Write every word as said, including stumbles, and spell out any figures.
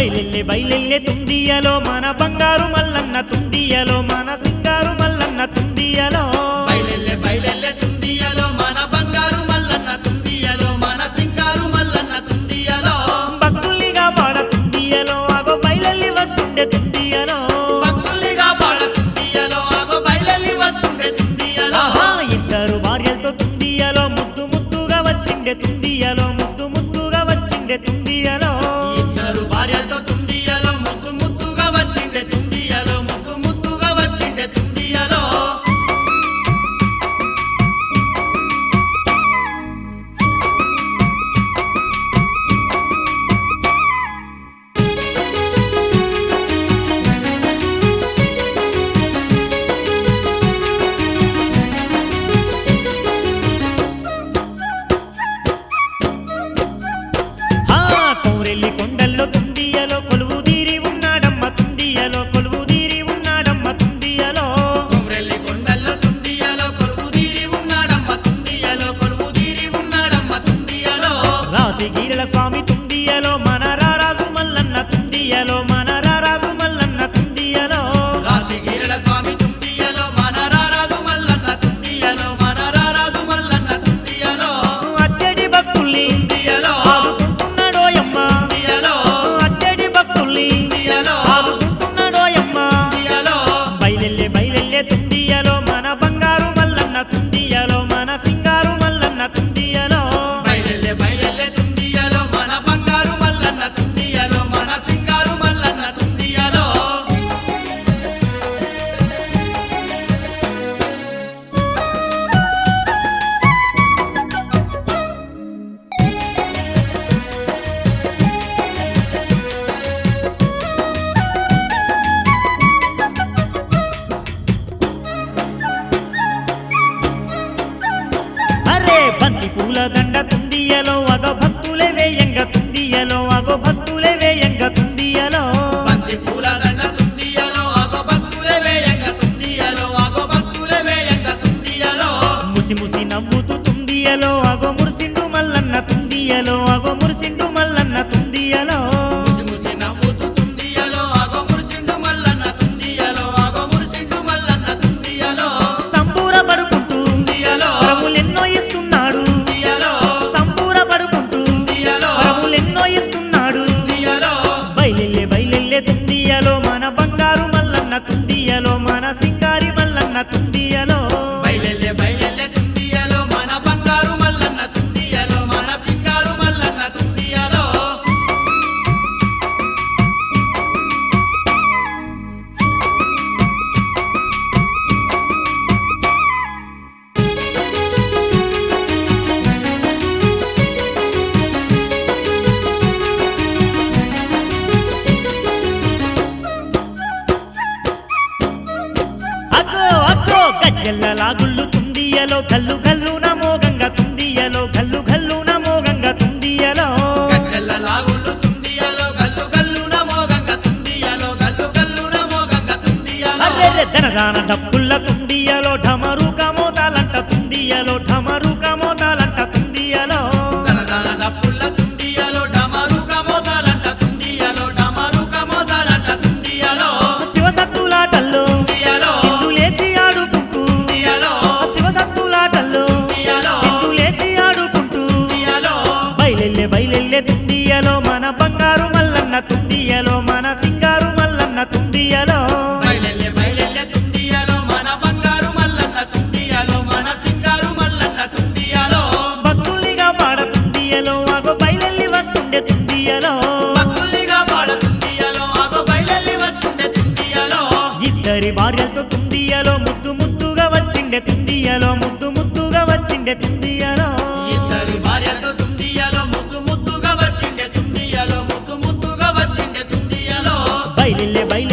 బయలెల్లె బయలెల్లె తుండియలో మన బంగారు మల్లన్న తుండియలో మన సింగారు మల్లన్న తుండియలో బయలెల్లె బయలెల్లె తుండియలో మన బంగారు మల్లన్న తుండియలో మన సింగారు మల్లన్న తుండియలో భక్తుల్నిగా పాడ తుండియలో ఆగో బయలెల్లి వస్తుండే తుండియలో భక్తుల్నిగా పాడ తుండియలో ఆగో బయలెల్లి వస్తుండే తుండియలో ఇద్దరు భార్యలతో తుండియలో ముద్దు ముద్దుగా వచ్చిండే తుండియలో ముద్దు ముద్దుగా వచ్చిండే తుండియలో ఇద్దరు భార్యలతో తుండియలో ముద్దు ముద్దుగా వచ్చిండే తుండియలో ముద్దు ముద్దుగా వచ్చిండే తుండియలో కోరెల్లి కొండల్లో తుండియలో కొలువు తీరి ఉన్నాడమ్మ తుండియలో కొలువు తీరి ఉన్నాడమ్మ తుండియలో కొమ్రెల్లి కొండల్లో తుండియలో కొలువు తీరి ఉన్నాడమ్మ తుండియలో కొలువు తీరి ఉన్నాడమ్మ తుండియలో రాతి గిరిల స్వామి తుండియలో మన రారాజు మల్లన్న తుండియలో మన రారాజు మల్లన్న తుండియలో రాతిగిరిల స్వామి తుండియలో మన రారాజు మల్లన్న తుండియలో మన రారాజు మల్లన్న తుండియలో అచ్చడి భక్తుల్ని తుండియలో ఆదుకుంటున్నాడోయమ్మ తుండియలో అచ్చడి భక్తుల్ని తుండియలో ఆదుకుంటున్నాడోయమ్మ తుండియలో బయలెల్లె బయలెల్లె తుండియలో మన బంగారు మల్లన్న తుండియలో మన సింగారు మల్లన్న తుండియలో బయలెల్లె బయలెల్లె తుండియలో మన బంగారు మల్లన్న తుండియలో మన సింగారు మల్లన్న తుండియలో అరే బంతి పూల దండ తుండియలో అగో భక్తులే వేయంగ తుండియలో అగో భక్తులే వేయంగ తుండియలో బంతి పూల దండ తుండియలో ఆగో భక్తులే వేయంగ తుండియలో ఆగో భక్తులే వేయంగ తుండియలో ముసి ముసి నవ్వుతూ తుండియలో అగో మురిసిండు మల్లన్న తుండియలో అగో మురిసిండు మల్లన్న తుండియలో ముసి ముసి నవ్వుతూ తుండియలో ఆగో మురిసిండు మల్లన్న తుండియలో ఆగో మురిసిండు మల్లన్న తుండియలో సంబూర పడుకుంటూ తుండియలో వరములెన్నో ఇస్తున్నాడు తుండియలో సంబూర పడుకుంటూ తుండియలో వరములెన్నో ఇస్తున్నాడు తుండియలో బయలెల్లె బయలెల్లె తుండియలో మన బంగారు మల్లన్న తుండియలో మన సింగారి మల్లన్న తుండియలో బయలెల్లె బయలెల్లె తుండియలో మన బంగారు మల్లన్న తుండియలో మన సింగారు మల్లన్న తుండియలో అగ్గో అగ్గో గజ్జెల్ల లాగుళ్ళు తుండియలో గల్లు గల్లు నమోగంగా తుండియలో గల్లు గల్లు నమోగంగా తుండియలో గజ్జెల్ల లాగుళ్ళు తుండియలో గల్లు గల్లు నమోగంగ తుండియలో గల్లు గల్లు నమోగంగ తుండియలో అర్రెర్రె ధనదాన డప్పుల్ల తుండియలో ఢమరు కమోదాలంట తుండియలో ఢమరు కమోదాలంట తుండియలో దనదన డప్పుల్ల తుండియలో డమరు కమోదాలంట తుండియలో డమరు కమోదాలంట తుండియలో శివసత్తులాటల్లో తుండియలో సింధులేసి ఆడుకుంటూ తుండియలో శివసత్తులాటల్లో తుండియలో సింధులేసి ఆడుకుంటూ తుండియలో బయలెల్లె బయలెల్లె తుండియలో మన బంగారు మల్లన్న తుండియలో మన సింగారు మల్లన్న తుండియలో బయలెల్లె బయలెల్లె తుండియలో మన బంగారు మల్లన్న తుండియలో మన సింగారు మల్లన్న తుండియలో భక్తుల్నిగా పాడ తుండియలో ఆగో బయలెల్లి వస్తుండే తుండియలో భక్తుల్నిగా పాడ తుండియలో ఆగో బయలెల్లి వస్తుండే తుండియలో ఇద్దరి భార్యలతో తుండియలో ముద్దు ముద్దుగా వచ్చిండే తుండియలో ముద్దు ముద్దుగా వచ్చిండే తుండియలో ఇద్దరి భార్యతో తుండియలో ముద్దు ముద్దుగా వచ్చిండే తుండియలో ముద్దు ముద్దుగా వచ్చిండే తుండియలో బయలెల్లె బయలెల్లె